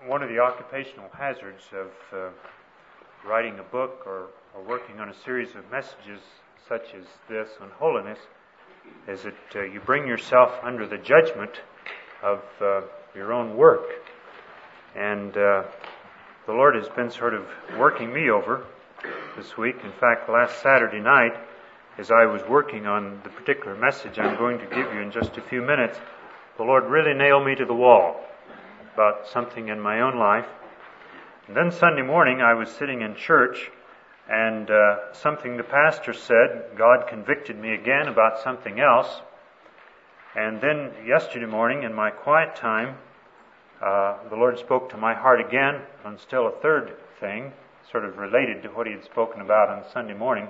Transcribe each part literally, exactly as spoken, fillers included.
one of the occupational hazards of uh, writing a book or, or working on a series of messages such as this on holiness is that uh, you bring yourself under the judgment of uh, your own work. And uh, the Lord has been sort of working me over this week. In fact, last Saturday night, as I was working on the particular message I'm going to give you in just a few minutes, the Lord really nailed me to the wall about something in my own life. And then Sunday morning I was sitting in church, and uh, something the pastor said, God convicted me again about something else. And then yesterday morning in my quiet time, uh, the Lord spoke to my heart again on still a third thing, sort of related to what He had spoken about on Sunday morning.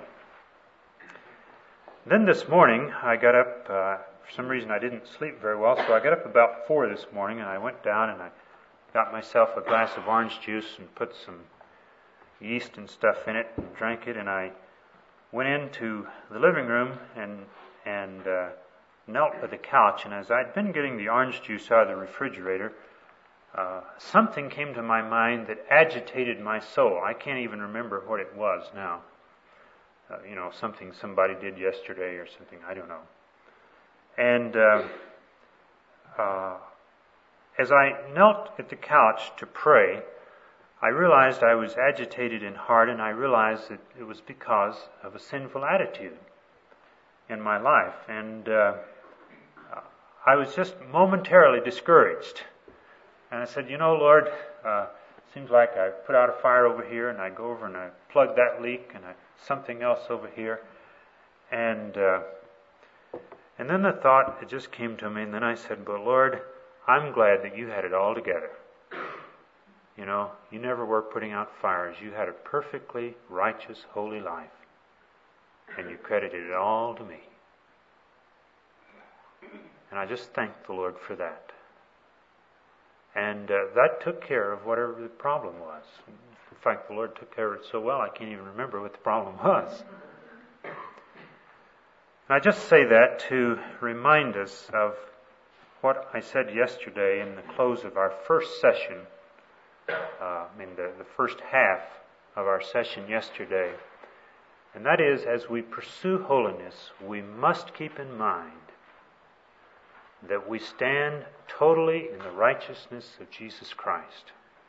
Then this morning I got up, uh, for some reason I didn't sleep very well, so I got up about four this morning and I went down and I got myself a glass of orange juice and put some yeast and stuff in it and drank it, and I went into the living room and and uh, knelt by the couch, and as I'd been getting the orange juice out of the refrigerator, uh, something came to my mind that agitated my soul. I can't even remember what it was now. Uh, you know, something somebody did yesterday or something, I don't know. And uh, uh, as I knelt at the couch to pray, I realized I was agitated in heart, and I realized that it was because of a sinful attitude in my life. And uh, I was just momentarily discouraged. And I said, you know, Lord, uh, seems like I put out a fire over here, and I go over and I plug that leak, and I something else over here. And uh, and then the thought, it just came to me, and then I said, but Lord, I'm glad that you had it all together. You know, you never were putting out fires. You had a perfectly righteous, holy life. And you credited it all to me. And I just thanked the Lord for that. And uh, that took care of whatever the problem was. In fact, the Lord took care of it so well, I can't even remember what the problem was. And I just say that to remind us of what I said yesterday in the close of our first session, uh, I mean the, the first half of our session yesterday. And that is, as we pursue holiness, we must keep in mind that we stand totally in the righteousness of Jesus Christ.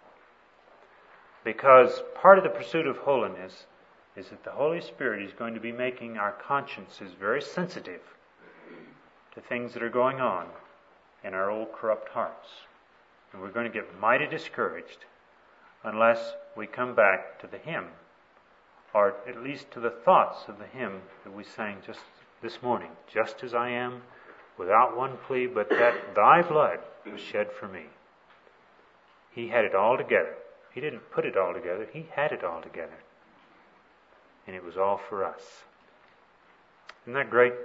Because part of the pursuit of holiness is that the Holy Spirit is going to be making our consciences very sensitive to things that are going on in our old corrupt hearts. And we're going to get mighty discouraged unless we come back to the hymn, or at least to the thoughts of the hymn that we sang just this morning. Just as I am, without one plea, but that thy blood was shed for me. He had it all together. He didn't put it all together. He had it all together. And it was all for us. Isn't that great?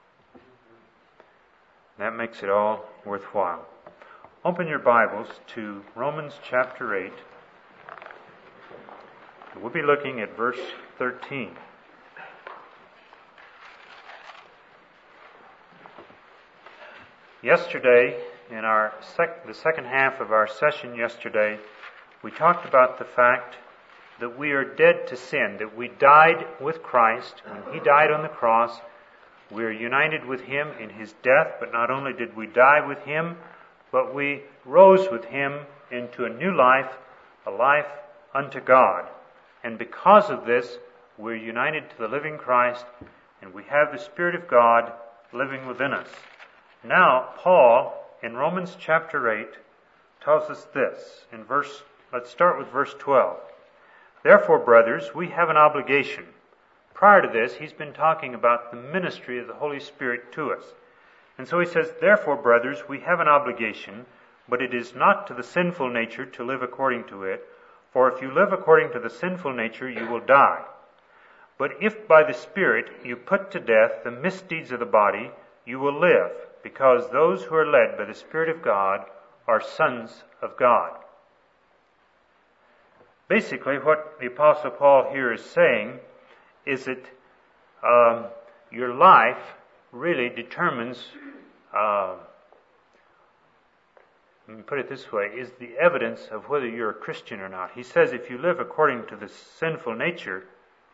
That makes it all worthwhile. Open your Bibles to Romans chapter eight. We'll be looking at verse thirteen. Yesterday, in our sec- the second half of our session yesterday, we talked about the fact that we are dead to sin, that we died with Christ. When He died on the cross, we are united with Him in His death, but not only did we die with Him, but we rose with Him into a new life, a life unto God. And because of this, we're united to the living Christ, and we have the Spirit of God living within us. Now, Paul, in Romans chapter eight, tells us this. In verse, let's start with verse twelve. Therefore, brothers, we have an obligation. Prior to this, he's been talking about the ministry of the Holy Spirit to us. And so he says, therefore, brothers, we have an obligation, but it is not to the sinful nature to live according to it. For if you live according to the sinful nature, you will die. But if by the Spirit you put to death the misdeeds of the body, you will live, because those who are led by the Spirit of God are sons of God. Basically, what the Apostle Paul here is saying is that um, your life really determines uh, let me put it this way, is the evidence of whether you're a Christian or not. He says if you live according to the sinful nature,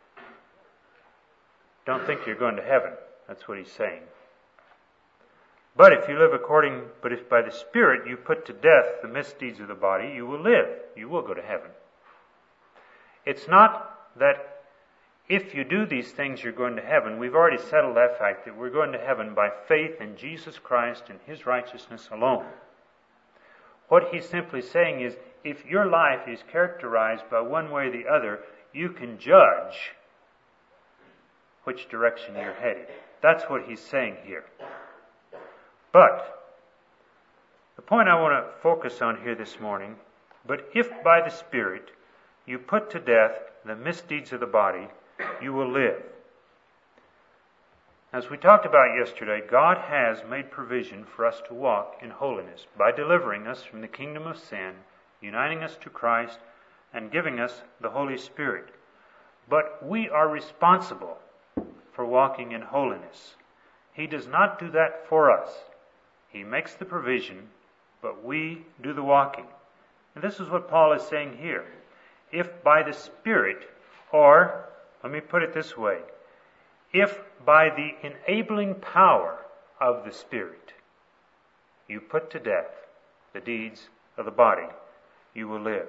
don't think you're going to heaven. That's what he's saying. But if you live according, but if by the Spirit you put to death the misdeeds of the body, you will live. You will go to heaven. It's not that if you do these things you're going to heaven. We've already settled that fact that we're going to heaven by faith in Jesus Christ and His righteousness alone. What he's simply saying is, if your life is characterized by one way or the other, you can judge which direction you're headed. That's what he's saying here. But the point I want to focus on here this morning, but if by the Spirit you put to death the misdeeds of the body, you will live. As we talked about yesterday, God has made provision for us to walk in holiness by delivering us from the kingdom of sin, uniting us to Christ, and giving us the Holy Spirit. But we are responsible for walking in holiness. He does not do that for us. He makes the provision, but we do the walking. And this is what Paul is saying here. If by the Spirit, or, let me put it this way, if by the enabling power of the Spirit you put to death the deeds of the body, you will live.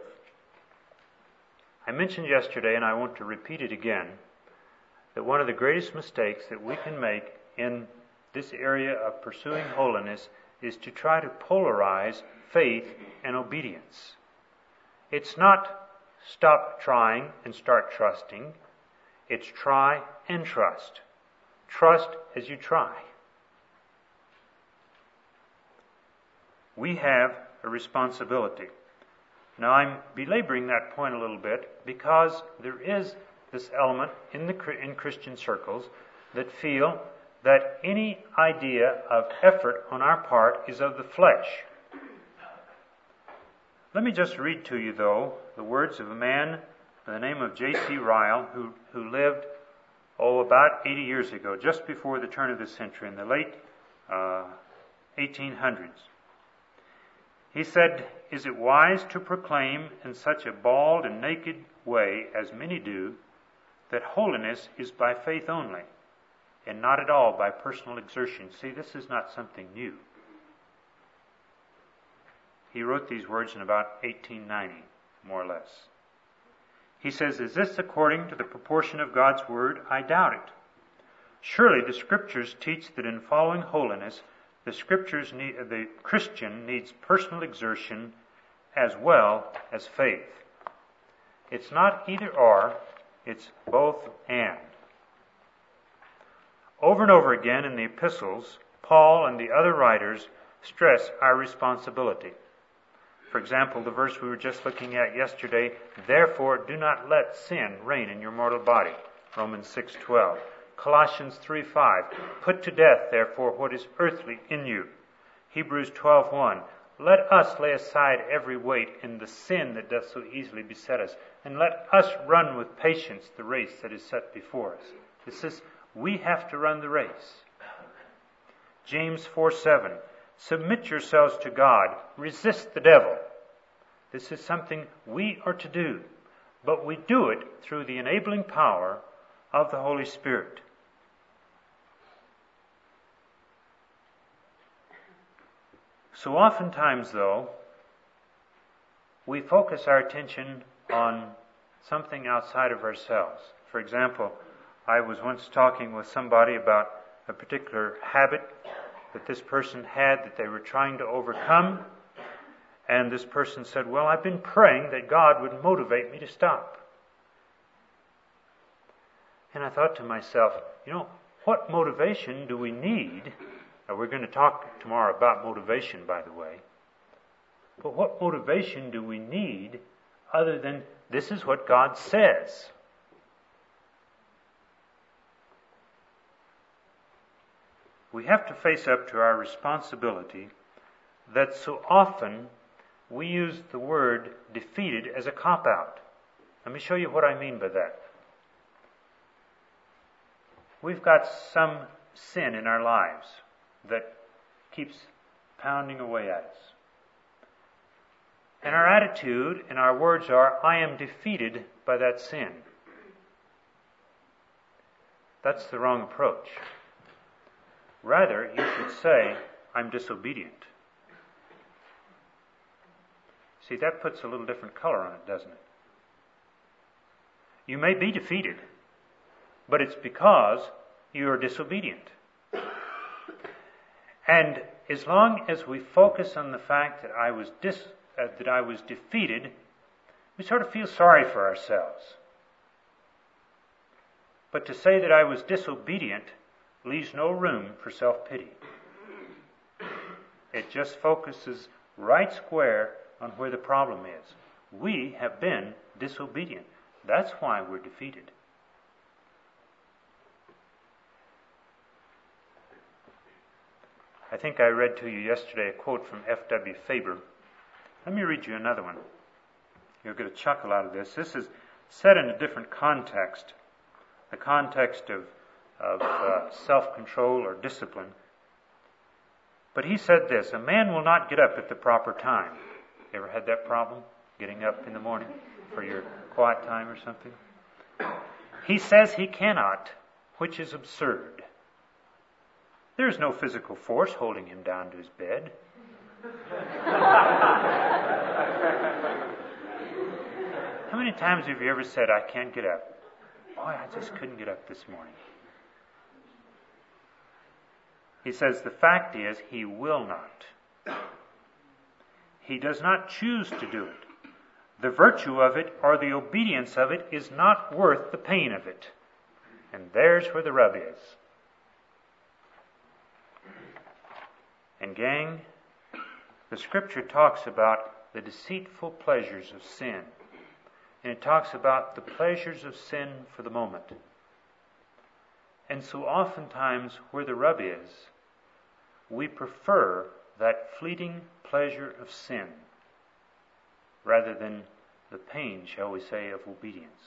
I mentioned yesterday, and I want to repeat it again, that one of the greatest mistakes that we can make in this area of pursuing holiness is to try to polarize faith and obedience. It's not stop trying and start trusting. It's try and trust. Trust as you try. We have a responsibility. Now I'm belaboring that point a little bit because there is this element in the in Christian circles that feel that any idea of effort on our part is of the flesh. Let me just read to you, though, the words of a man by the name of J C Ryle, who, who lived, oh, about eighty years ago, just before the turn of the century, in the late uh, eighteen hundreds. He said, "Is it wise to proclaim in such a bald and naked way, as many do, that holiness is by faith only, and not at all by personal exertion?" See, this is not something new. He wrote these words in about eighteen ninety, more or less. He says, "Is this according to the proportion of God's Word? I doubt it. Surely the Scriptures teach that in following holiness, the Scriptures need, the Christian needs personal exertion as well as faith. It's not either or, it's both and." Over and over again in the epistles, Paul and the other writers stress our responsibility. For example, the verse we were just looking at yesterday, "Therefore do not let sin reign in your mortal body," Romans six twelve. Colossians three five, "Put to death, therefore, what is earthly in you." Hebrews twelve one, "Let us lay aside every weight and the sin that doth so easily beset us, and let us run with patience the race that is set before us." This is, we have to run the race. James four seven, "Submit yourselves to God, resist the devil." This is something we are to do, but we do it through the enabling power of the Holy Spirit. So oftentimes, though, we focus our attention on something outside of ourselves. For example, I was once talking with somebody about a particular habit that this person had that they were trying to overcome, and this person said, "Well, I've been praying that God would motivate me to stop." And I thought to myself, you know, what motivation do we need? Now, we're going to talk tomorrow about motivation, by the way. But what motivation do we need other than this is what God says? We have to face up to our responsibility that so often we use the word defeated as a cop-out. Let me show you what I mean by that. We've got some sin in our lives that keeps pounding away at us. And our attitude and our words are, I am defeated by that sin. That's the wrong approach. Rather, you should say, I'm disobedient. See, that puts a little different color on it, doesn't it? You may be defeated, but it's because you are disobedient. And as long as we focus on the fact that I was dis, uh, that I was defeated, we sort of feel sorry for ourselves. But to say that I was disobedient leaves no room for self-pity. It just focuses right square on where the problem is. We have been disobedient. That's why we're defeated. I think I read to you yesterday a quote from F W Faber. Let me read you another one. You'll get a chuckle out of this. This is set in a different context, the context of, of uh, self-control or discipline. But he said this, a man will not get up at the proper time. You ever had that problem, getting up in the morning for your quiet time or something? He says he cannot, which is absurd. There is no physical force holding him down to his bed. How many times have you ever said, I can't get up? Boy, I just couldn't get up this morning. He says the fact is he will not. He does not choose to do it. The virtue of it or the obedience of it is not worth the pain of it. And there's where the rub is. And gang, the Scripture talks about the deceitful pleasures of sin. And it talks about the pleasures of sin for the moment. And so oftentimes where the rub is, we prefer that fleeting pleasure of sin rather than the pain, shall we say, of obedience.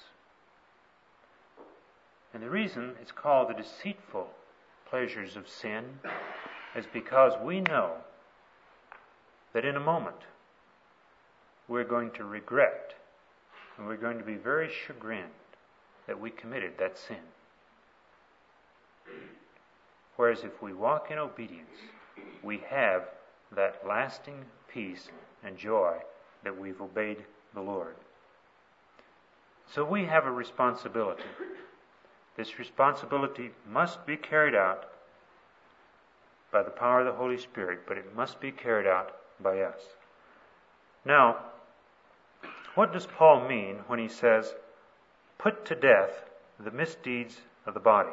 And the reason it's called the deceitful pleasures of sin is because we know that in a moment we're going to regret and we're going to be very chagrined that we committed that sin. Whereas if we walk in obedience, we have that lasting peace and joy that we've obeyed the Lord. So we have a responsibility. This responsibility must be carried out by the power of the Holy Spirit, but it must be carried out by us. Now, what does Paul mean when he says, put to death the misdeeds of the body?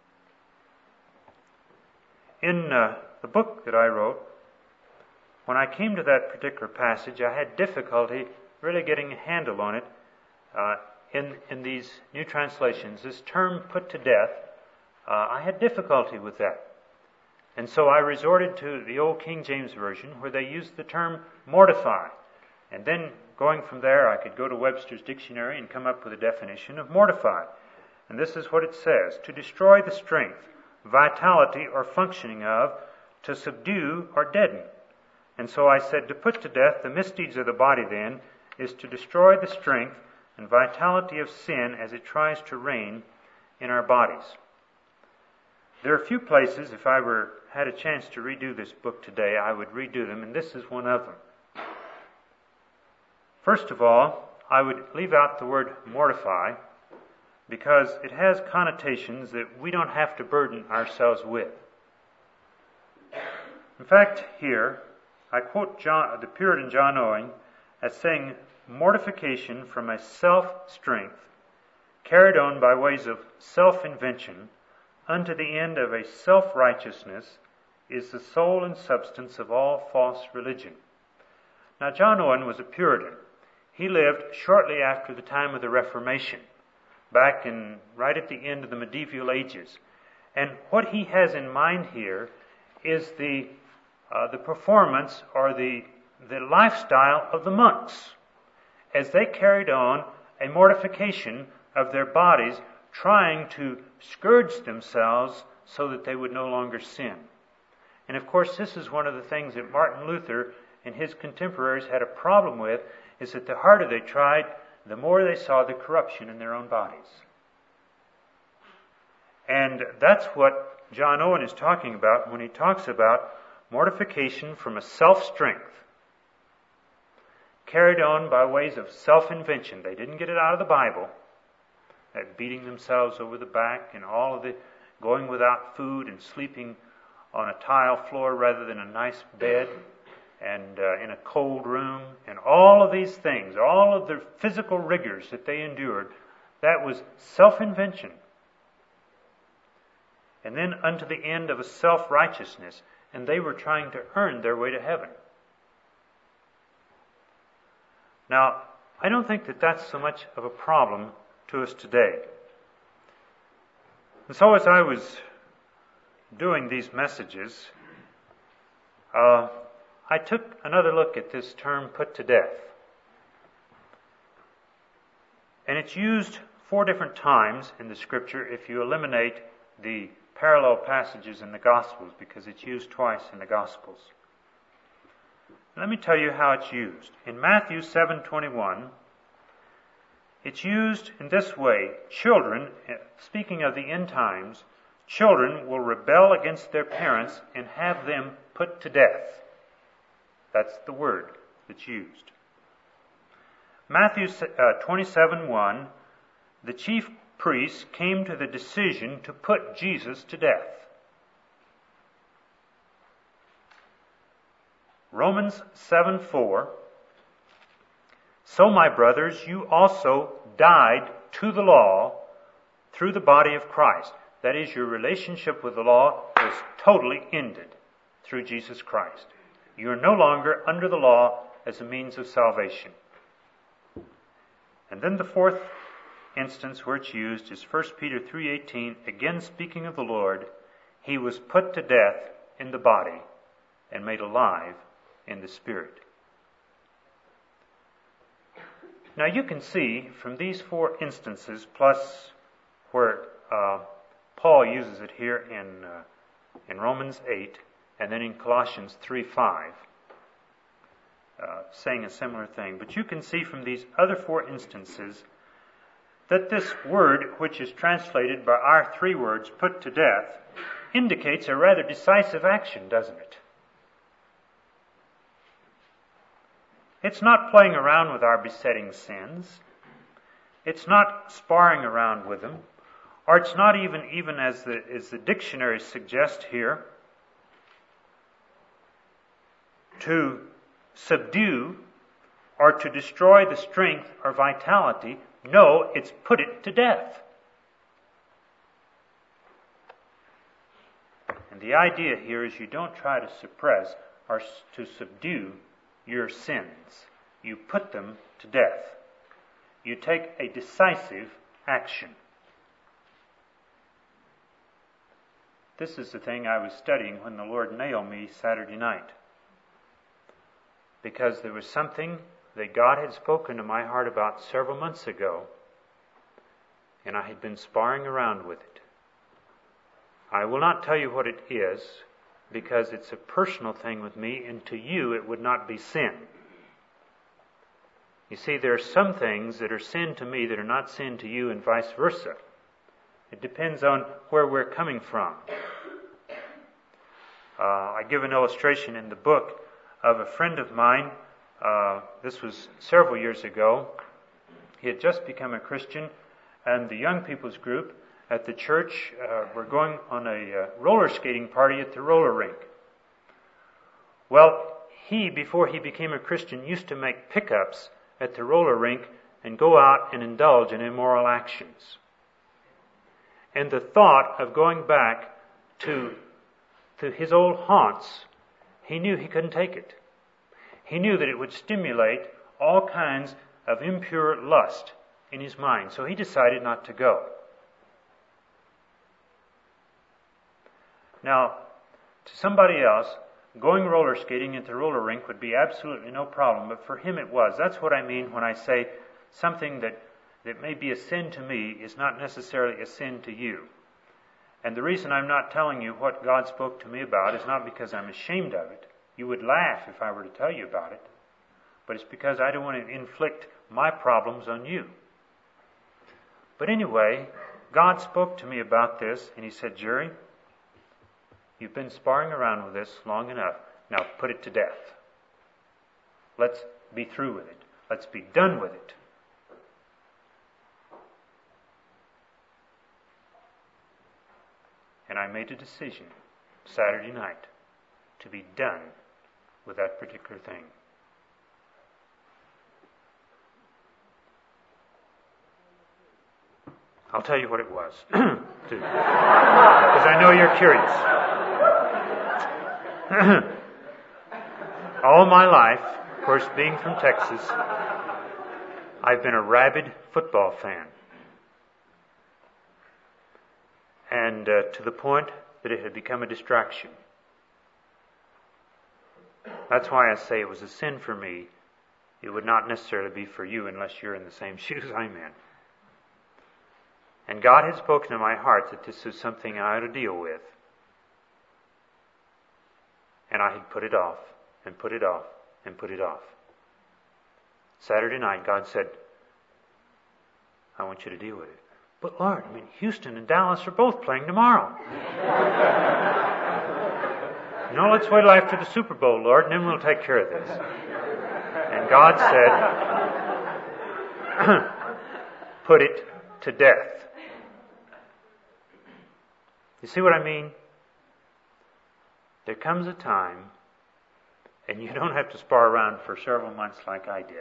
In uh, the book that I wrote, when I came to that particular passage, I had difficulty really getting a handle on it. Uh, in, in these new translations, this term put to death, uh, I had difficulty with that. And so I resorted to the old King James Version where they used the term mortify. And then going from there, I could go to Webster's Dictionary and come up with a definition of mortify. And this is what it says: to destroy the strength, vitality, or functioning of, to subdue or deaden. And so I said, to put to death the misdeeds of the body then is to destroy the strength and vitality of sin as it tries to reign in our bodies. There are a few places, if I were had a chance to redo this book today, I would redo them, and this is one of them. First of all, I would leave out the word mortify because it has connotations that we don't have to burden ourselves with. In fact, here, I quote John, the Puritan John Owen as saying, mortification from a self-strength carried on by ways of self-invention unto the end of a self-righteousness is the soul and substance of all false religion. Now, John Owen was a Puritan. He lived shortly after the time of the Reformation, back in right at the end of the medieval ages. And what he has in mind here is the uh, the performance or the the lifestyle of the monks as they carried on a mortification of their bodies, trying to scourge themselves so that they would no longer sin. And of course, this is one of the things that Martin Luther and his contemporaries had a problem with is that the harder they tried, the more they saw the corruption in their own bodies. And that's what John Owen is talking about when he talks about mortification from a self-strength, carried on by ways of self-invention. They didn't get it out of the Bible, that beating themselves over the back and all of the going without food and sleeping on a tile floor rather than a nice bed and uh, in a cold room, and all of these things, all of the physical rigors that they endured, that was self-invention. And then unto the end of a self-righteousness, and they were trying to earn their way to heaven. Now, I don't think that that's so much of a problem to us today. And so as I was doing these messages, uh, I took another look at this term, put to death. And it's used four different times in the Scripture if you eliminate the parallel passages in the Gospels, because it's used twice in the Gospels. Let me tell you how it's used. In Matthew seven twenty-one, it's used in this way. Children, speaking of the end times, children will rebel against their parents and have them put to death. That's the word that's used. Matthew twenty-seven one, the chief priests came to the decision to put Jesus to death. Romans seven four, so my brothers, you also died to the law through the body of Christ. That is, your relationship with the law was totally ended through Jesus Christ. You are no longer under the law as a means of salvation. And then the fourth instance where it's used is First Peter three eighteen, again speaking of the Lord, he was put to death in the body and made alive in the spirit. Now you can see from these four instances, plus where uh, Paul uses it here in uh, in Romans eight, and then in Colossians three five, uh, saying a similar thing. But you can see from these other four instances that this word, which is translated by our three words, put to death, indicates a rather decisive action, doesn't it? It's not playing around with our besetting sins. It's not sparring around with them. Or it's not even, even as the, as the dictionary suggests here, to subdue or to destroy the strength or vitality. No, it's put it to death. And the idea here is you don't try to suppress or to subdue your sins. You put them to death. You take a decisive action. This is the thing I was studying when the Lord nailed me Saturday night. Because there was something that God had spoken to my heart about several months ago, and I had been sparring around with it. I will not tell you what it is, because it's a personal thing with me, and to you it would not be sin. You see, there are some things that are sin to me that are not sin to you, and vice versa. It depends on where we're coming from. Uh, I give an illustration in the book of a friend of mine. Uh, this was several years ago. He had just become a Christian, and the young people's group at the church uh, were going on a uh, roller skating party at the roller rink. Well, he, before he became a Christian, used to make pickups at the roller rink and go out and indulge in immoral actions. And the thought of going back to, to his old haunts, he knew he couldn't take it. He knew that it would stimulate all kinds of impure lust in his mind, so he decided not to go. Now, to somebody else, going roller skating at the roller rink would be absolutely no problem, but for him it was. That's what I mean when I say something that, that may be a sin to me is not necessarily a sin to you. And the reason I'm not telling you what God spoke to me about is not because I'm ashamed of it. You would laugh if I were to tell you about it. But it's because I don't want to inflict my problems on you. But anyway, God spoke to me about this, and He said, Jerry, you've been sparring around with this long enough. Now put it to death. Let's be through with it. Let's be done with it. And I made a decision Saturday night to be done with that particular thing. I'll tell you what it was, because I know you're curious. All my life, of course, being from Texas, I've been a rabid football fan. And uh, to the point that it had become a distraction. That's why I say it was a sin for me. It would not necessarily be for you unless you're in the same shoes I'm in. And God had spoken to my heart that this was something I ought to deal with. And I had put it off, and put it off, and put it off. Saturday night, God said, I want you to deal with it. But Lord, I mean, Houston and Dallas are both playing tomorrow. No, let's wait till after the Super Bowl, Lord, and then we'll take care of this. And God said, put it to death. You see what I mean? There comes a time, and you don't have to spar around for several months like I did.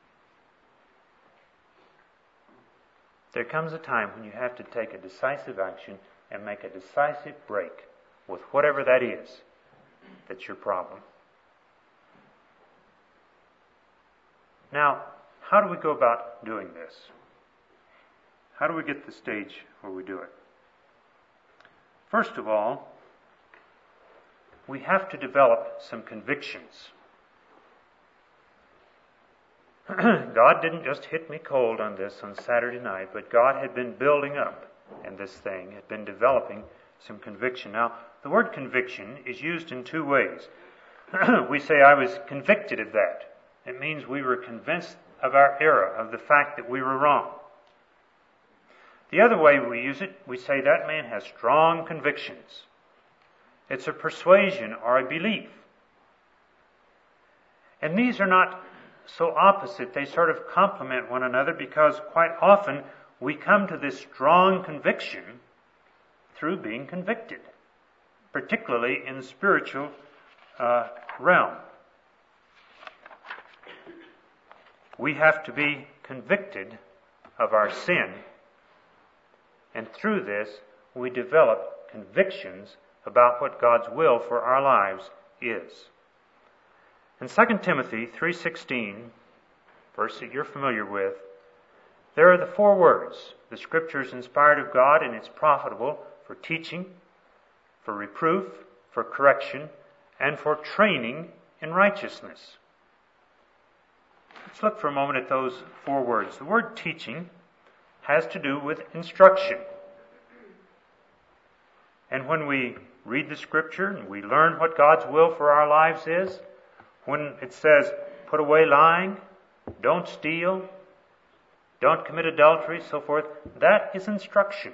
There comes a time when you have to take a decisive action and make a decisive break with whatever that is that's your problem. Now, how do we go about doing this? How do we get to the stage where we do it? First of all, we have to develop some convictions. God didn't just hit me cold on this on Saturday night, but God had been building up in this thing, had been developing some conviction. Now, the word conviction is used in two ways. We say, I was convicted of that. It means we were convinced of our error, of the fact that we were wrong. The other way we use it, we say that man has strong convictions. It's a persuasion or a belief. And these are not so opposite. They sort of complement one another because quite often we come to this strong conviction through being convicted, particularly in the spiritual uh, realm. We have to be convicted of our sin, and through this we develop convictions about what God's will for our lives is. In Second Timothy three sixteen, verse that you're familiar with, there are the four words, the Scripture is inspired of God and it's profitable for teaching, for reproof, for correction, and for training in righteousness. Let's look for a moment at those four words. The word teaching has to do with instruction. And when we read the Scripture and we learn what God's will for our lives is, when it says, put away lying, don't steal, don't commit adultery, so forth, that is instruction.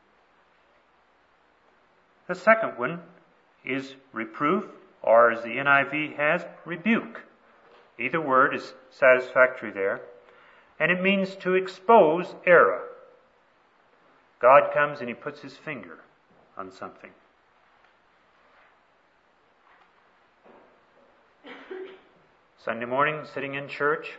The second one is reproof, or as the N I V has, rebuke. Either word is satisfactory there. And it means to expose error. God comes and He puts His finger on something. Sunday morning, sitting in church,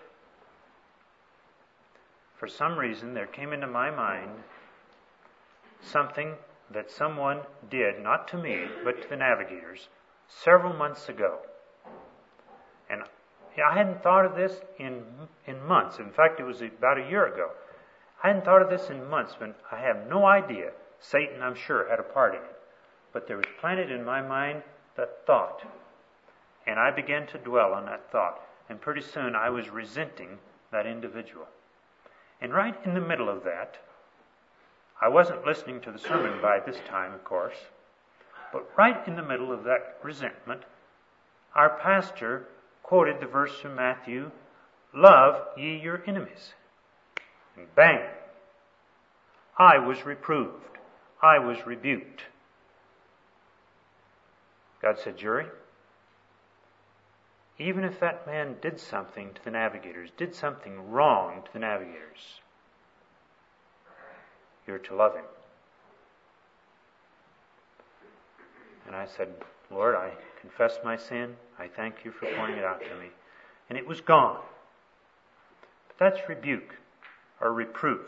for some reason there came into my mind something that someone did, not to me, but to the navigators, several months ago. And I hadn't thought of this in in months. In fact, it was about a year ago. I hadn't thought of this in months, but I have no idea. Satan, I'm sure, had a part in it. But there was planted in my mind that thought. And I began to dwell on that thought. And pretty soon I was resenting that individual. And right in the middle of that, I wasn't listening to the sermon by this time, of course, but right in the middle of that resentment, our pastor quoted the verse from Matthew, "Love ye your enemies." And bang! I was reproved. I was rebuked. God said, "Jury, even if that man did something to the navigators, did something wrong to the navigators, you're to love him." And I said, "Lord, I confess my sin. I thank you for pointing it out to me." And it was gone. But that's rebuke or reproof.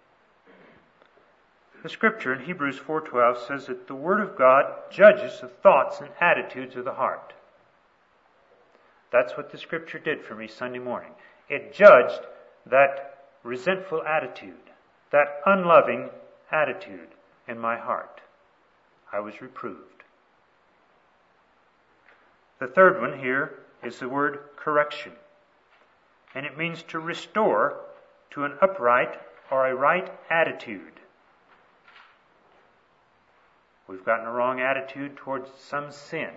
The scripture in Hebrews four twelve says that the Word of God judges the thoughts and attitudes of the heart. That's what the scripture did for me Sunday morning. It judged that resentful attitude, that unloving attitude in my heart. I was reproved. The third one here is the word correction. And it means to restore to an upright or a right attitude. We've gotten a wrong attitude towards some sin.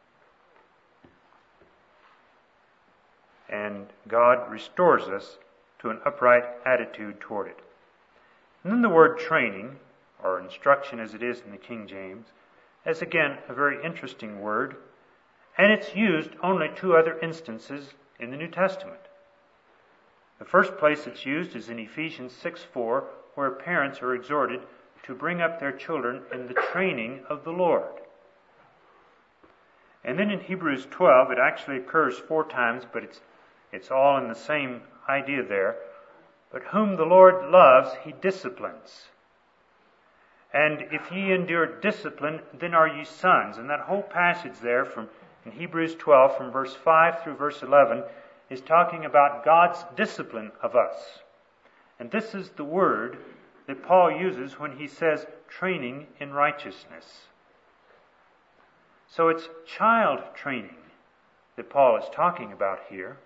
And God restores us to an upright attitude toward it. And then the word training, or instruction as it is in the King James, is again a very interesting word, and it's used only two other instances in the New Testament. The first place it's used is in Ephesians six four, where parents are exhorted to bring up their children in the training of the Lord. And then in Hebrews twelve, it actually occurs four times, but it's it's all in the same idea there. But whom the Lord loves, he disciplines. And if ye endure discipline, then are ye sons. And that whole passage there from in Hebrews twelve, from verse five through verse eleven, is talking about God's discipline of us. And this is the word that Paul uses when he says training in righteousness. So it's child training that Paul is talking about here.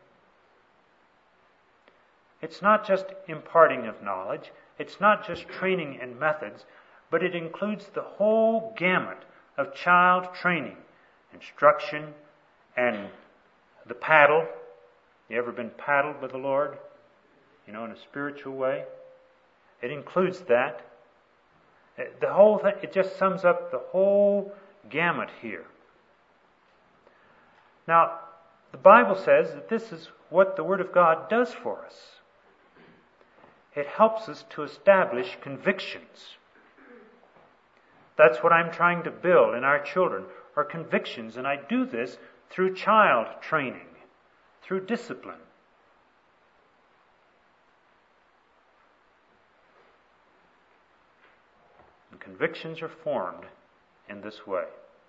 It's not just imparting of knowledge. It's not just training in methods, but it includes the whole gamut of child training, instruction, and the paddle. You ever been paddled with the Lord? You know, in a spiritual way? It includes that. The whole thing, it just sums up the whole gamut here. Now, the Bible says that this is what the Word of God does for us. It helps us to establish convictions. That's what I'm trying to build in our children, are convictions. And I do this through child training, through discipline. And convictions are formed in this way.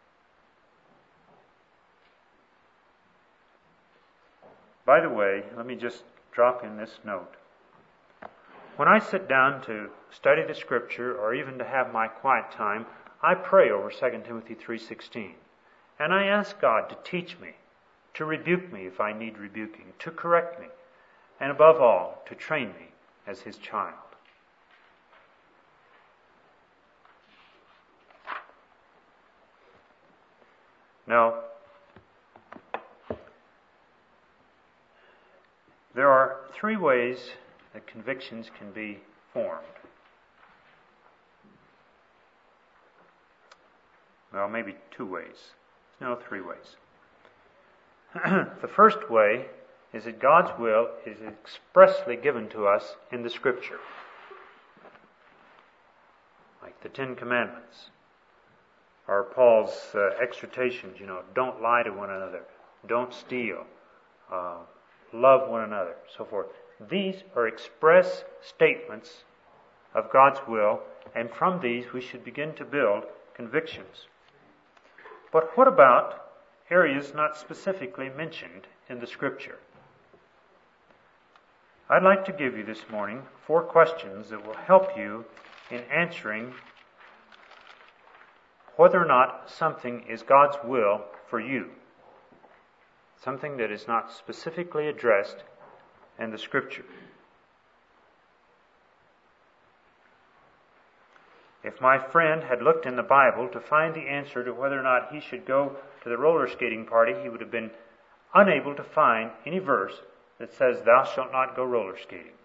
By the way, let me just drop in this note. When I sit down to study the Scripture, or even to have my quiet time, I pray over Second Timothy three sixteen. And I ask God to teach me, to rebuke me if I need rebuking, to correct me, and above all, to train me as His child. Now, there are three ways that convictions can be formed. Well, maybe two ways. No, three ways. The first way is that God's will is expressly given to us in the Scripture. Like the Ten Commandments. Or Paul's uh, exhortations, you know, don't lie to one another, don't steal, uh, love one another, so forth. These are express statements of God's will, and from these we should begin to build convictions. But what about areas not specifically mentioned in the Scripture? I'd like to give you this morning four questions that will help you in answering whether or not something is God's will for you. Something that is not specifically addressed in the Scripture. If my friend had looked in the Bible to find the answer to whether or not he should go to the roller skating party, he would have been unable to find any verse that says, "Thou shalt not go roller skating."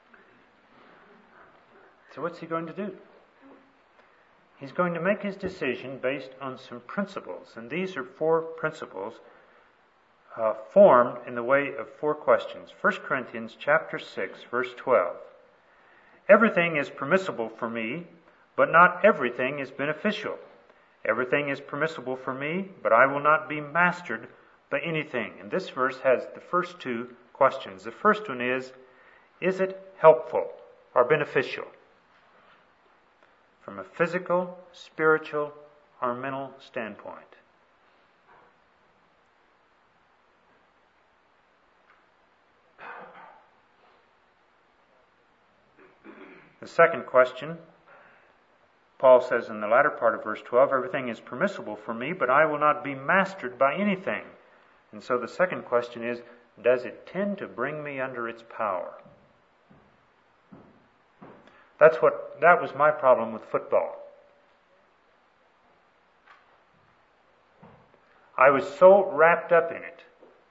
So what's he going to do? He's going to make his decision based on some principles. And these are four principles uh, formed in the way of four questions. First Corinthians chapter six, verse twelve. Everything is permissible for me, but not everything is beneficial. Everything is permissible for me, but I will not be mastered by anything. And this verse has the first two questions. The first one is, is it helpful or beneficial? From a physical, spiritual, or mental standpoint. The second question, Paul says in the latter part of verse twelve, everything is permissible for me, but I will not be mastered by anything. And so the second question is, does it tend to bring me under its power? That's what, that was my problem with football. I was so wrapped up in it.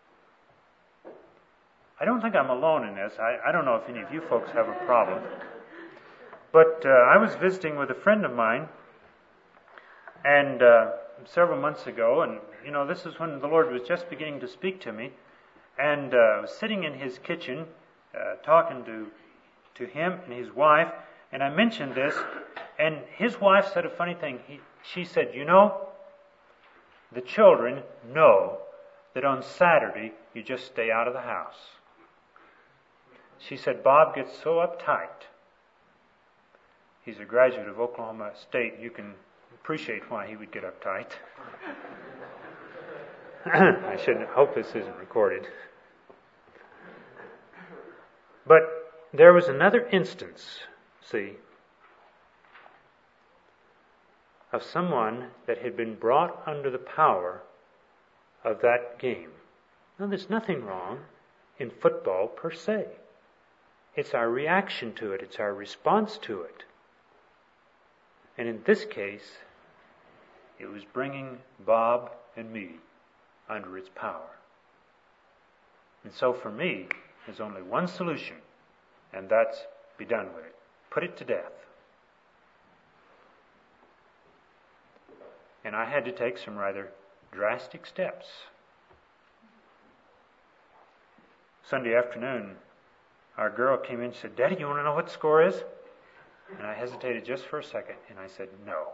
I don't think I'm alone in this. I, I don't know if any of you folks have a problem. But uh, I was visiting with a friend of mine, and uh, several months ago, and you know, this is when the Lord was just beginning to speak to me, and uh, I was sitting in his kitchen, uh, talking to to him and his wife, and I mentioned this, and his wife said a funny thing. He, she said, you know, the children know that on Saturday you just stay out of the house. She said, Bob gets so uptight. He's a graduate of Oklahoma State. You can appreciate why he would get uptight. I shouldn't hope this isn't recorded. But there was another instance, see, of someone that had been brought under the power of that game. Now, there's nothing wrong in football per se. It's our reaction to it. It's our response to it. And in this case, it was bringing Bob and me under its power. And so for me, there's only one solution, and that's be done with it. Put it to death. And I had to take some rather drastic steps. Sunday afternoon, our girl came in and said, Daddy, you want to know what the score is? And I hesitated just for a second, and I said, no.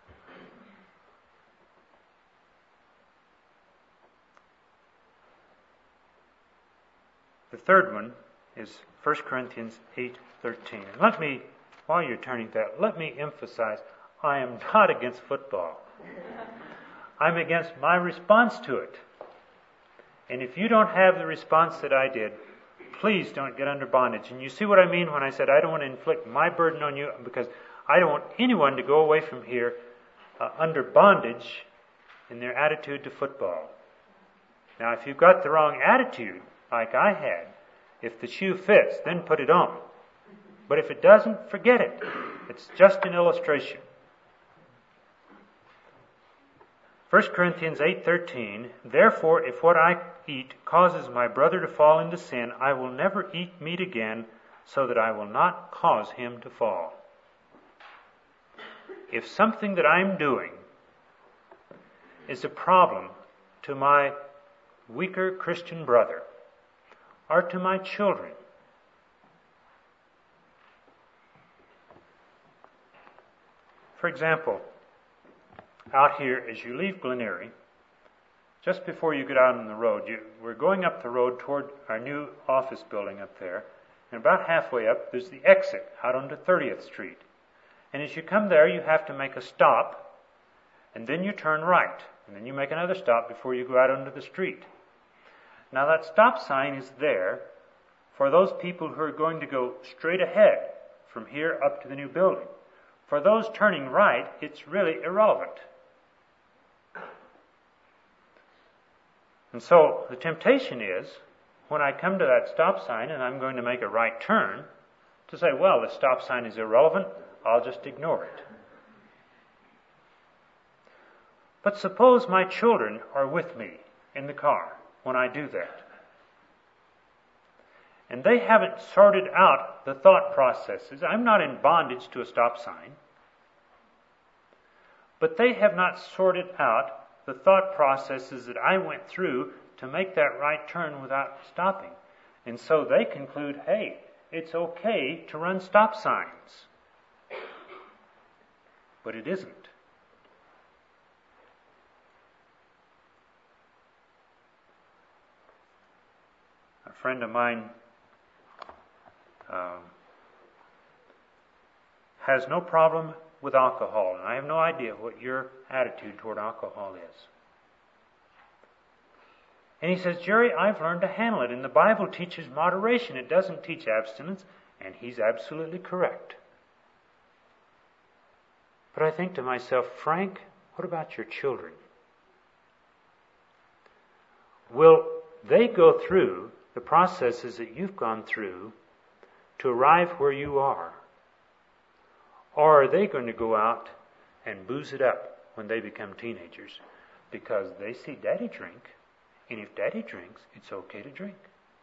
The third one is First Corinthians eight thirteen. And let me, while you're turning to that, let me emphasize, I am not against football. I'm against my response to it. And if you don't have the response that I did, please don't get under bondage. And you see what I mean when I said I don't want to inflict my burden on you, because I don't want anyone to go away from here uh, under bondage in their attitude to football. Now, if you've got the wrong attitude, like I had, if the shoe fits, then put it on. But if it doesn't, forget it. It's just an illustration. First Corinthians eight thirteen, therefore, if what I eat causes my brother to fall into sin, I will never eat meat again, so that I will not cause him to fall. If something that I'm doing is a problem to my weaker Christian brother, or to my children, for example, out here, as you leave Glen Eyrie, just before you get out on the road, you, we're going up the road toward our new office building up there, and about halfway up, there's the exit out onto thirtieth Street. And as you come there, you have to make a stop, and then you turn right, and then you make another stop before you go out onto the street. Now, that stop sign is there for those people who are going to go straight ahead from here up to the new building. For those turning right, it's really irrelevant. And so the temptation is, when I come to that stop sign and I'm going to make a right turn, to say, well, the stop sign is irrelevant, I'll just ignore it. But suppose my children are with me in the car when I do that, and they haven't sorted out the thought processes. I'm not in bondage to a stop sign, but they have not sorted out the thought processes that I went through to make that right turn without stopping. And so they conclude, hey, it's okay to run stop signs. But it isn't. A friend of mine um, has no problem with alcohol, and I have no idea what your attitude toward alcohol is. And he says, Jerry, I've learned to handle it, and the Bible teaches moderation. It doesn't teach abstinence, and he's absolutely correct. But I think to myself, Frank, what about your children? Will they go through the processes that you've gone through to arrive where you are? Or are they going to go out and booze it up when they become teenagers because they see Daddy drink, and if Daddy drinks, it's okay to drink?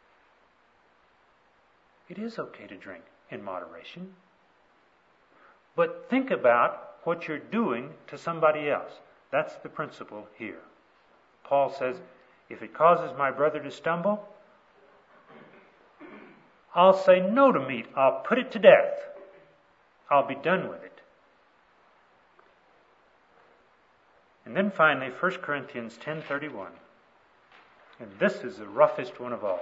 It is okay to drink in moderation. But think about what you're doing to somebody else. That's the principle here. Paul says, if it causes my brother to stumble, I'll say no to meat. I'll put it to death. I'll be done with it. And then finally, First Corinthians ten thirty-one. And this is the roughest one of all.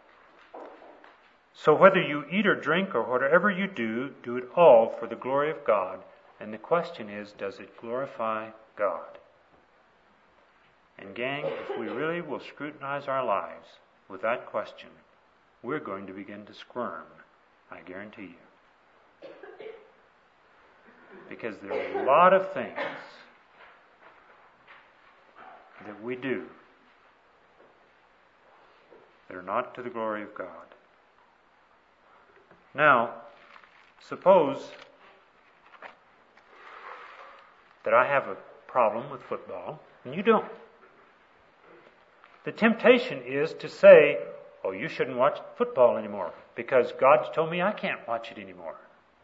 So whether you eat or drink or whatever you do, do it all for the glory of God. And the question is, does it glorify God? And gang, if we really will scrutinize our lives with that question, we're going to begin to squirm, I guarantee you. Because there are a lot of things that we do that are not to the glory of God. Now, suppose that I have a problem with football, and you don't. The temptation is to say, oh, you shouldn't watch football anymore because God's told me I can't watch it anymore.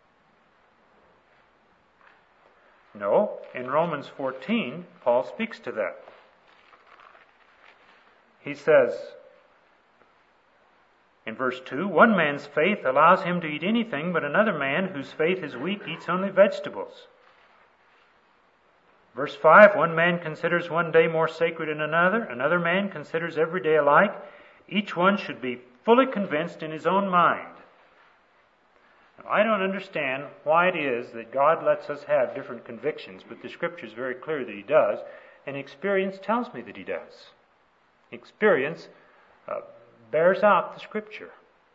No, in Romans fourteen, Paul speaks to that. He says in verse two, one man's faith allows him to eat anything, but another man whose faith is weak eats only vegetables. Verse five, one man considers one day more sacred than another, another man considers every day alike. Each one should be fully convinced in his own mind. Now, I don't understand why it is that God lets us have different convictions, but the Scripture is very clear that He does, and experience tells me that He does. Experience uh, bears out the Scripture.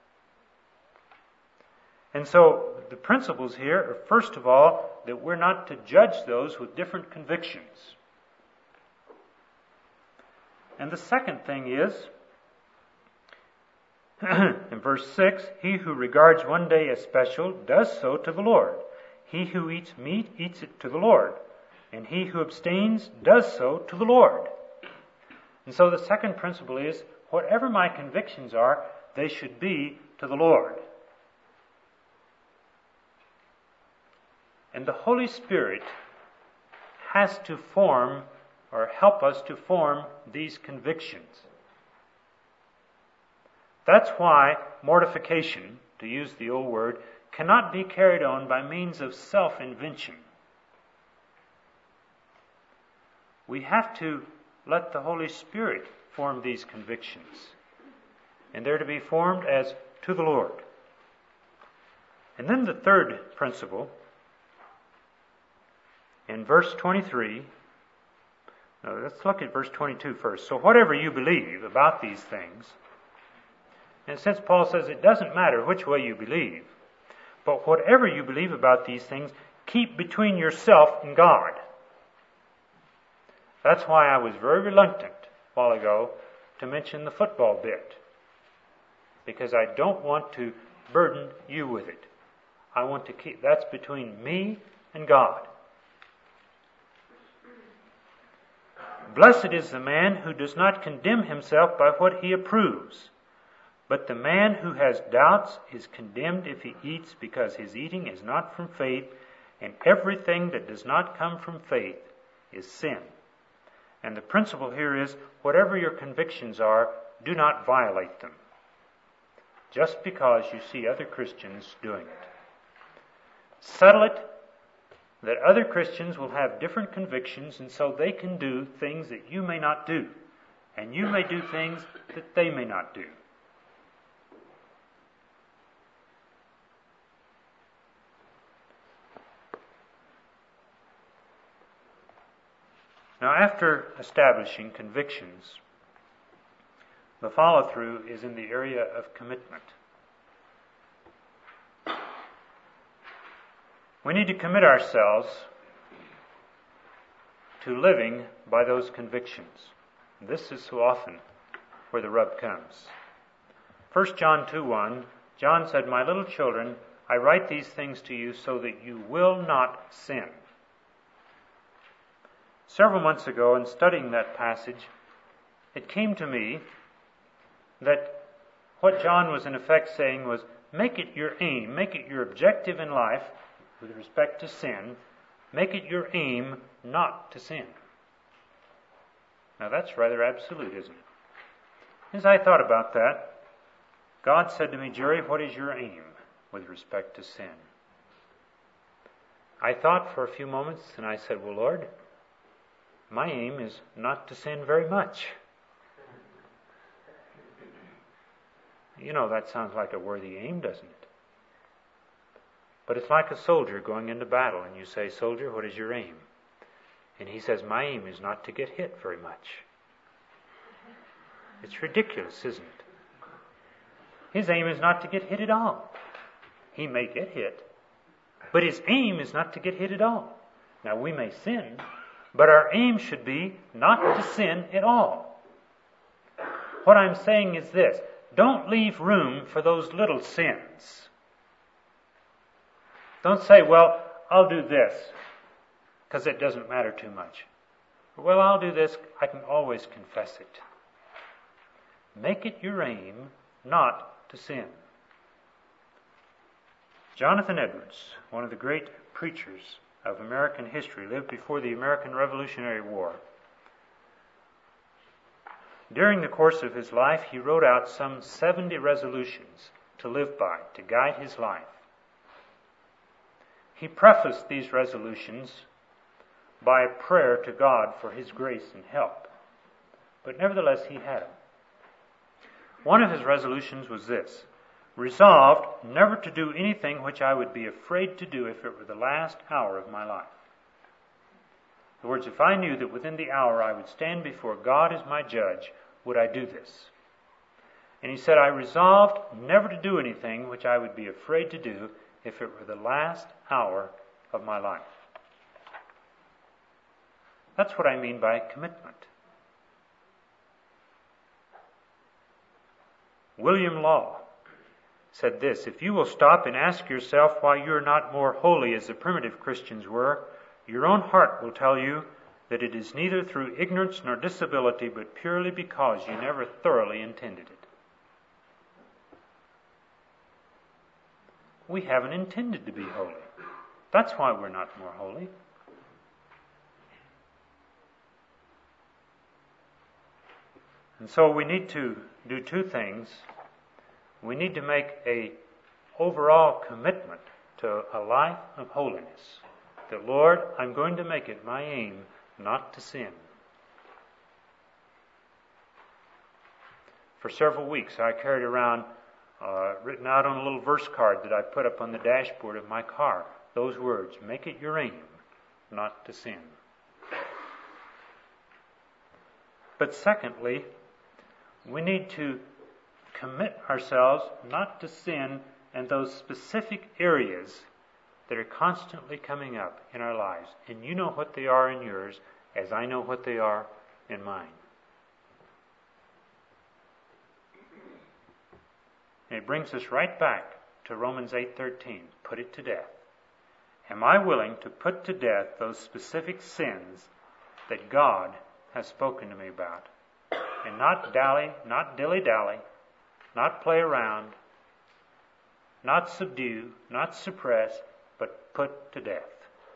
And so the principles here are, first of all, that we're not to judge those with different convictions. And the second thing is, in verse six, he who regards one day as special does so to the Lord. He who eats meat eats it to the Lord. And he who abstains does so to the Lord. And so the second principle is, whatever my convictions are, they should be to the Lord. And the Holy Spirit has to form or help us to form these convictions. That's why mortification, to use the old word, cannot be carried on by means of self-invention. We have to let the Holy Spirit form these convictions. And they're to be formed as to the Lord. And then the third principle, in verse twenty-three, now let's look at verse twenty-two first. So whatever you believe about these things, and since Paul says it doesn't matter which way you believe, but whatever you believe about these things, keep between yourself and God. That's why I was very reluctant a while ago to mention the football bit, because I don't want to burden you with it. I want to keep, that's between me and God. Blessed is the man who does not condemn himself by what he approves. But the man who has doubts is condemned if he eats, because his eating is not from faith, and everything that does not come from faith is sin. And the principle here is, whatever your convictions are, do not violate them, just because you see other Christians doing it. Settle it that other Christians will have different convictions, and so they can do things that you may not do, and you may do things that they may not do. Now, after establishing convictions, the follow-through is in the area of commitment. We need to commit ourselves to living by those convictions. This is so often where the rub comes. First John two one, John said, "My little children, I write these things to you so that you will not sin." Several months ago, in studying that passage, it came to me that what John was in effect saying was, make it your aim, make it your objective in life, with respect to sin, make it your aim not to sin. Now that's rather absolute, isn't it? As I thought about that, God said to me, "Jerry, what is your aim with respect to sin?" I thought for a few moments, and I said, "Well, Lord, my aim is not to sin very much." You know, that sounds like a worthy aim, doesn't it? But it's like a soldier going into battle, and you say, "Soldier, what is your aim?" And he says, "My aim is not to get hit very much." It's ridiculous, isn't it? His aim is not to get hit at all. He may get hit, but his aim is not to get hit at all. Now, we may sin, but our aim should be not to sin at all. What I'm saying is this: don't leave room for those little sins. Don't say, "Well, I'll do this because it doesn't matter too much." "Well, I'll do this. I can always confess it." Make it your aim not to sin. Jonathan Edwards, one of the great preachers of American history, lived before the American Revolutionary War. During the course of his life, he wrote out some seventy resolutions to live by, to guide his life. He prefaced these resolutions by a prayer to God for His grace and help. But nevertheless, he had them. One of his resolutions was this: resolved never to do anything which I would be afraid to do if it were the last hour of my life. In other words, if I knew that within the hour I would stand before God as my judge, would I do this? And he said, I resolved never to do anything which I would be afraid to do if it were the last hour of my life. That's what I mean by commitment. William Law said this: if you will stop and ask yourself why you are not more holy as the primitive Christians were, your own heart will tell you that it is neither through ignorance nor disability, but purely because you never thoroughly intended it. We haven't intended to be holy. That's why we're not more holy. And so we need to do two things. We need to make a overall commitment to a life of holiness. That, Lord, I'm going to make it my aim not to sin. For several weeks I carried around, uh, written out on a little verse card that I put up on the dashboard of my car, those words: make it your aim not to sin. But secondly, we need to commit ourselves not to sin in those specific areas that are constantly coming up in our lives. And you know what they are in yours, as I know what they are in mine. And it brings us right back to Romans eight thirteen. Put it to death. Am I willing to put to death those specific sins that God has spoken to me about. And not dally, not dilly-dally, not play around, not subdue, not suppress, but put to death.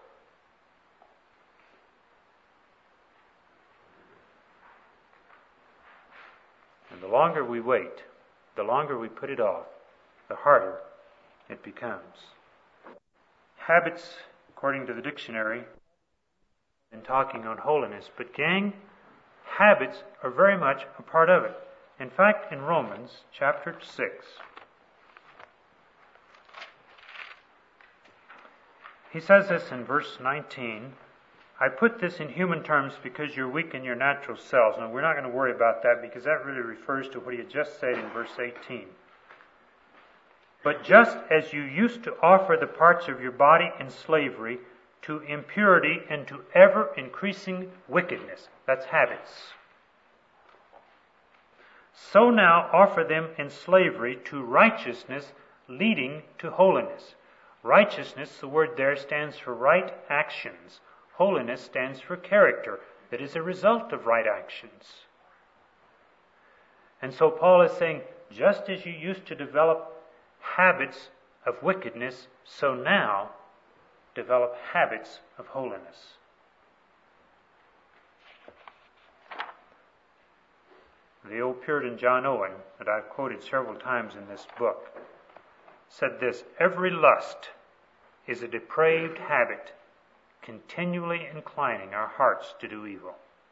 And the longer we wait, the longer we put it off, the harder it becomes. Habits, according to the dictionary, in talking on holiness, but gang, habits are very much a part of it. In fact, in Romans chapter six, he says this in verse nineteen, I put this in human terms because you're weak in your natural selves. Now, we're not going to worry about that because that really refers to what he had just said in verse eighteen. But just as you used to offer the parts of your body in slavery to impurity and to ever-increasing wickedness, that's habits, so now offer them in slavery to righteousness leading to holiness. Righteousness, the word there, stands for right actions. Holiness stands for character that is a result of right actions. And so Paul is saying, just as you used to develop habits of wickedness, so now develop habits of holiness. The old Puritan John Owen, that I've quoted several times in this book, said this, every lust is a depraved habit continually inclining our hearts to do evil.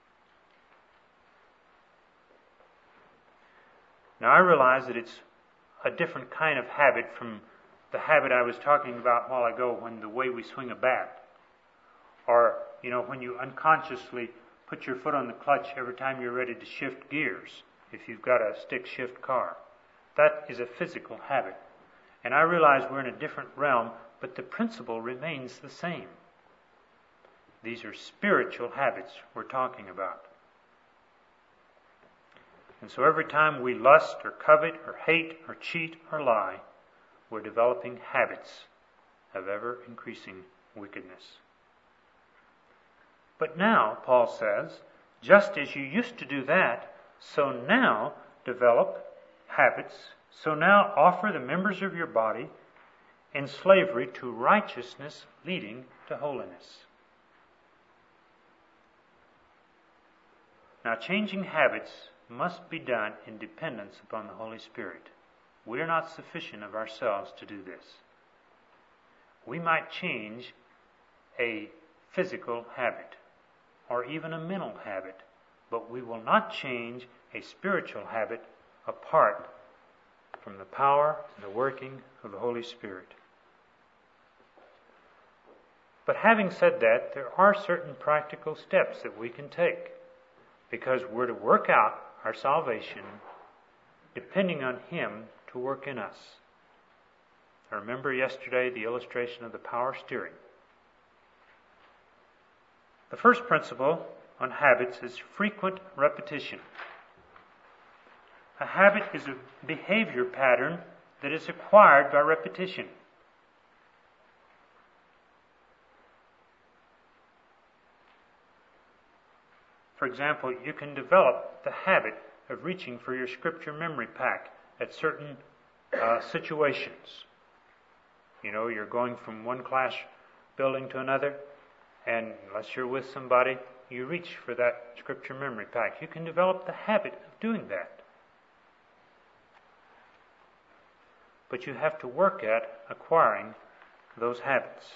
Now I realize that it's a different kind of habit from the habit I was talking about a while ago, when the way we swing a bat. Or, you know, when you unconsciously put your foot on the clutch every time you're ready to shift gears, if you've got a stick shift car. That is a physical habit. And I realize we're in a different realm, but the principle remains the same. These are spiritual habits we're talking about. And so every time we lust or covet or hate or cheat or lie, we're developing habits of ever-increasing wickedness. But now, Paul says, just as you used to do that, so now develop habits, so now offer the members of your body in slavery to righteousness leading to holiness. Now, changing habits must be done in dependence upon the Holy Spirit. We are not sufficient of ourselves to do this. We might change a physical habit or even a mental habit, but we will not change a spiritual habit apart from the power and the working of the Holy Spirit. But having said that, there are certain practical steps that we can take, because we're to work out our salvation depending on Him to work in us. I remember yesterday the illustration of the power steering. The first principle on habits is frequent repetition. A habit is a behavior pattern that is acquired by repetition. For example, you can develop the habit of reaching for your scripture memory pack at certain uh, situations. You know, you're going from one class building to another, and unless you're with somebody, you reach for that scripture memory pack. You can develop the habit of doing that. But you have to work at acquiring those habits.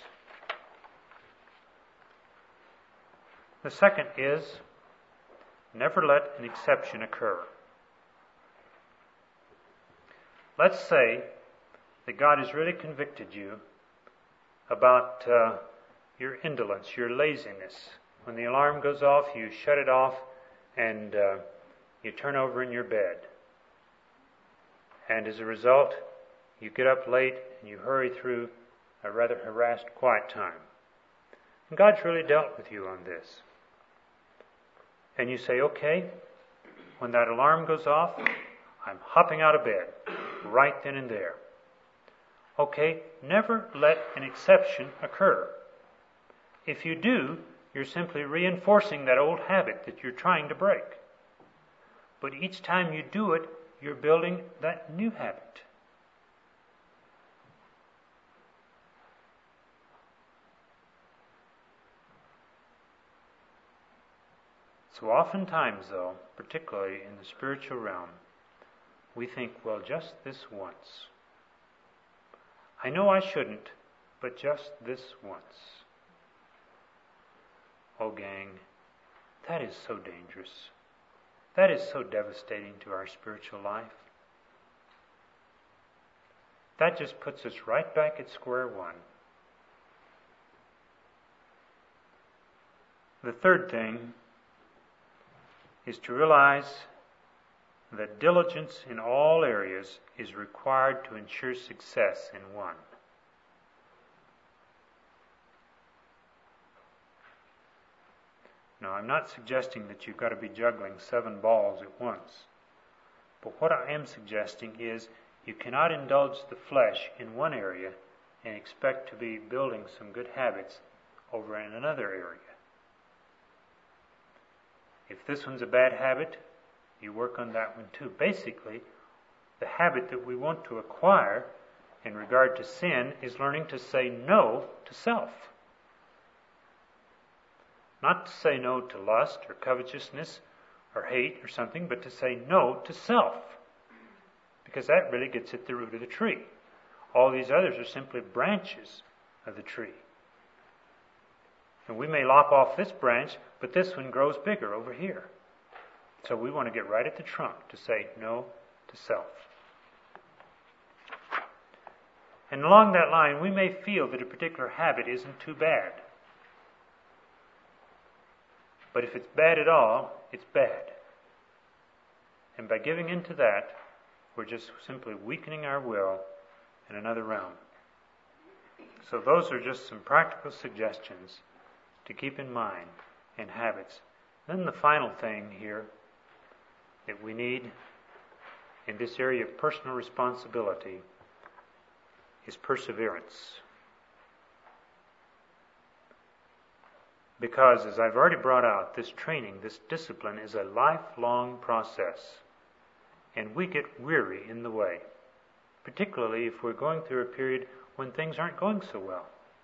The second is, never let an exception occur. Let's say that God has really convicted you about uh, your indolence, your laziness. When the alarm goes off, you shut it off and uh, you turn over in your bed. And as a result, you get up late and you hurry through a rather harassed quiet time. And God's really dealt with you on this. And you say, okay, when that alarm goes off, I'm hopping out of bed right then and there. Okay, never let an exception occur. If you do, you're simply reinforcing that old habit that you're trying to break. But each time you do it, you're building that new habit. So oftentimes, though, particularly in the spiritual realm, we think, well, just this once. I know I shouldn't, but just this once. Oh, gang, that is so dangerous. That is so devastating to our spiritual life. That just puts us right back at square one. The third thing is to realize that diligence in all areas is required to ensure success in one. Now, I'm not suggesting that you've got to be juggling seven balls at once. But what I am suggesting is you cannot indulge the flesh in one area and expect to be building some good habits over in another area. If this one's a bad habit, you work on that one too. Basically, the habit that we want to acquire in regard to sin is learning to say no to self. Not to say no to lust or covetousness or hate or something, but to say no to self. Because that really gets at the root of the tree. All these others are simply branches of the tree. And we may lop off this branch, but this one grows bigger over here. So we want to get right at the trunk to say no to self. And along that line, we may feel that a particular habit isn't too bad. But if it's bad at all, it's bad. And by giving in to that, we're just simply weakening our will in another realm. So those are just some practical suggestions to keep in mind in habits. Then the final thing here that we need in this area of personal responsibility is perseverance. Because, as I've already brought out, this training, this discipline is a lifelong process. And we get weary in the way. Particularly if we're going through a period when things aren't going so well.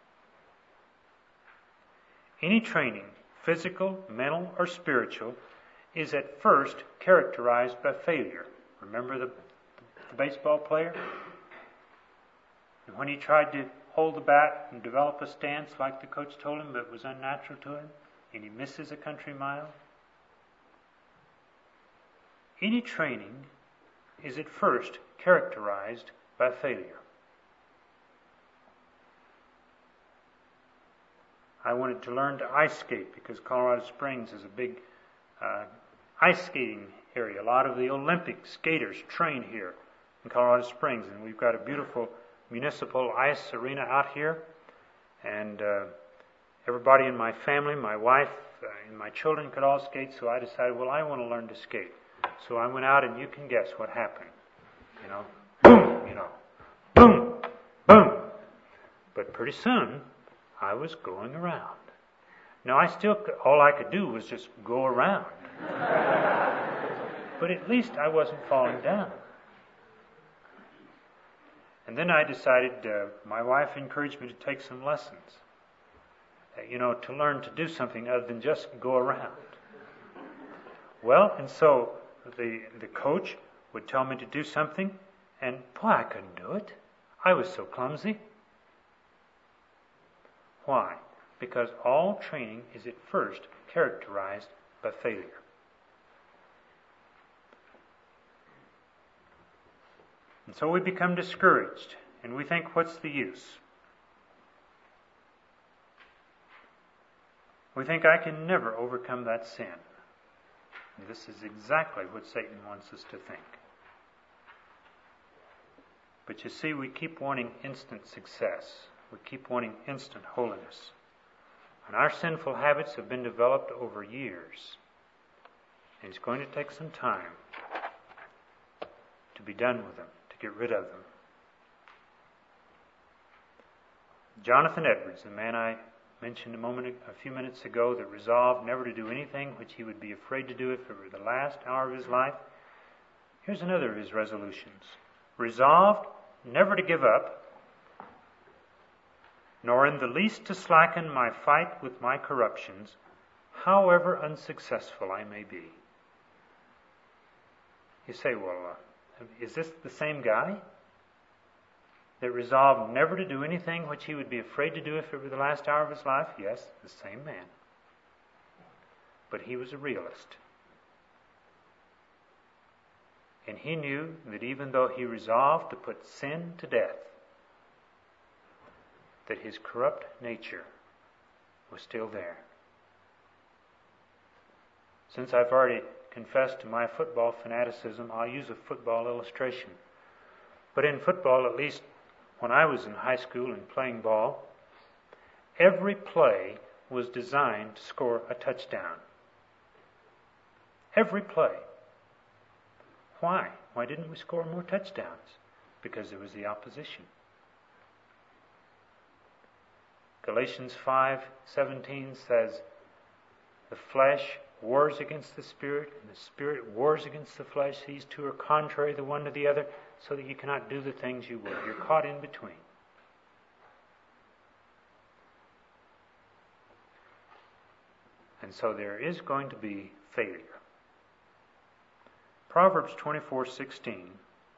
Any training, physical, mental, or spiritual, is at first characterized by failure. Remember the, the baseball player? And when he tried to hold the bat and develop a stance like the coach told him, but it was unnatural to him, and he misses a country mile. Any training is at first characterized by failure. I wanted to learn to ice skate because Colorado Springs is a big uh, ice skating area. A lot of the Olympic skaters train here in Colorado Springs, and we've got a beautiful municipal ice arena out here, and uh, everybody in my family, my wife uh, and my children could all skate, so I decided, well, I want to learn to skate. So I went out, and you can guess what happened. You know, boom, you know, boom, boom. But pretty soon, I was going around. Now, I still, all I could do was just go around. But at least I wasn't falling down. And then I decided, uh, my wife encouraged me to take some lessons. Uh, you know, to learn to do something other than just go around. Well, and so the the coach would tell me to do something, and boy, I couldn't do it. I was so clumsy. Why? Because all training is at first characterized by failure. And so we become discouraged, and we think, what's the use? We think, I can never overcome that sin. And this is exactly what Satan wants us to think. But you see, we keep wanting instant success. We keep wanting instant holiness. And our sinful habits have been developed over years. And it's going to take some time to be done with them, to get rid of them. Jonathan Edwards, the man I mentioned a moment, a few minutes ago, that resolved never to do anything which he would be afraid to do if it were the last hour of his life. Here's another of his resolutions. Resolved never to give up, nor in the least to slacken my fight with my corruptions, however unsuccessful I may be. You say, well, uh, is this the same guy that resolved never to do anything which he would be afraid to do if it were the last hour of his life? Yes, the same man. But he was a realist. And he knew that even though he resolved to put sin to death, that his corrupt nature was still there. Since I've already confessed to my football fanaticism, I'll use a football illustration. But in football, at least when I was in high school and playing ball, every play was designed to score a touchdown. Every play. Why? Why didn't we score more touchdowns? Because there was the opposition. Galatians five seventeen says, the flesh wars against the Spirit, and the Spirit wars against the flesh. These two are contrary the one to the other, so that you cannot do the things you would. You're caught in between. And so there is going to be failure. Proverbs twenty-four sixteen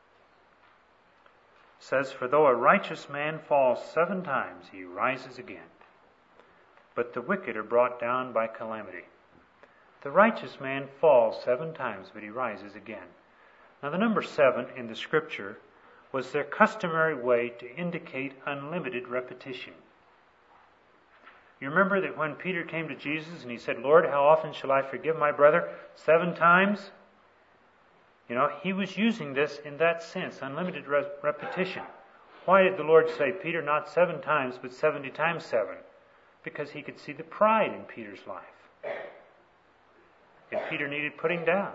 says, for though a righteous man falls seven times, he rises again. But the wicked are brought down by calamity. The righteous man falls seven times, but he rises again. Now the number seven in the Scripture was their customary way to indicate unlimited repetition. You remember that when Peter came to Jesus and he said, Lord, how often shall I forgive my brother? Seven times? You know, he was using this in that sense, unlimited re- repetition. Why did the Lord say, Peter, not seven times, but seventy times seven? Because he could see the pride in Peter's life. And Peter needed putting down.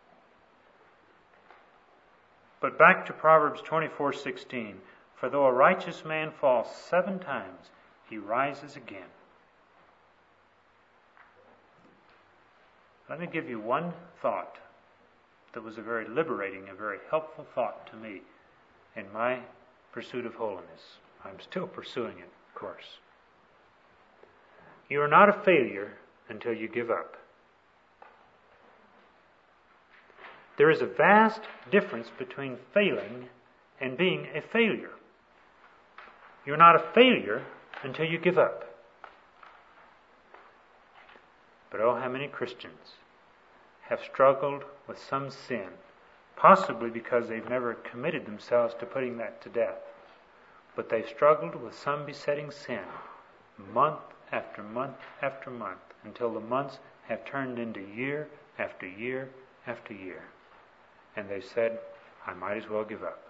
But back to Proverbs twenty-four sixteen. For though a righteous man falls seven times, he rises again. Let me give you one thought that was a very liberating, a very helpful thought to me in my pursuit of holiness. I'm still pursuing it, of course. You are not a failure until you give up. There is a vast difference between failing and being a failure. You're not a failure until you give up. But oh, how many Christians have struggled with some sin, possibly because they've never committed themselves to putting that to death. But they've struggled with some besetting sin, month after month after month, until the months have turned into year after year after year. And they've said, I might as well give up.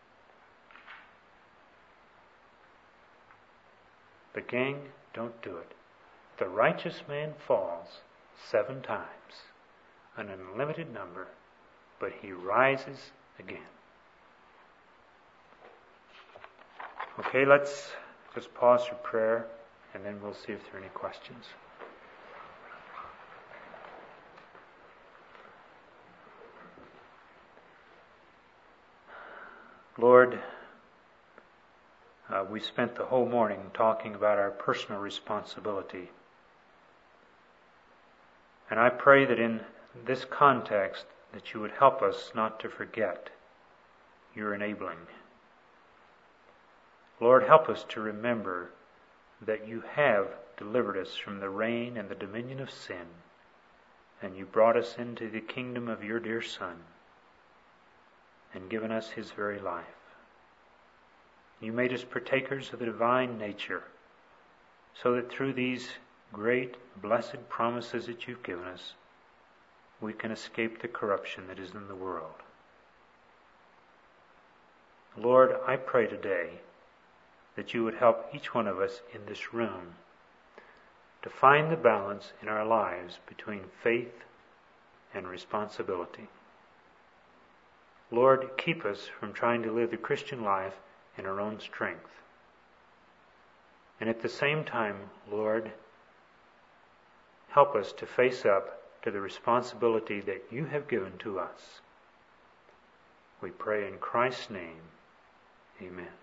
But gang, don't do it. The righteous man falls seven times, an unlimited number, but he rises again. Okay, let's just pause for prayer, and then we'll see if there are any questions. Lord, uh, we spent the whole morning talking about our personal responsibility. And I pray that in this context that you would help us not to forget your enabling. Lord, help us to remember that you have delivered us from the reign and the dominion of sin, and you brought us into the kingdom of your dear Son, and given us his very life. You made us partakers of the divine nature, so that through these great, blessed promises that you've given us, we can escape the corruption that is in the world. Lord, I pray today that you would help each one of us in this room to find the balance in our lives between faith and responsibility. Lord, keep us from trying to live the Christian life in our own strength. And at the same time, Lord, help us to face up to the responsibility that you have given to us. We pray in Christ's name. Amen.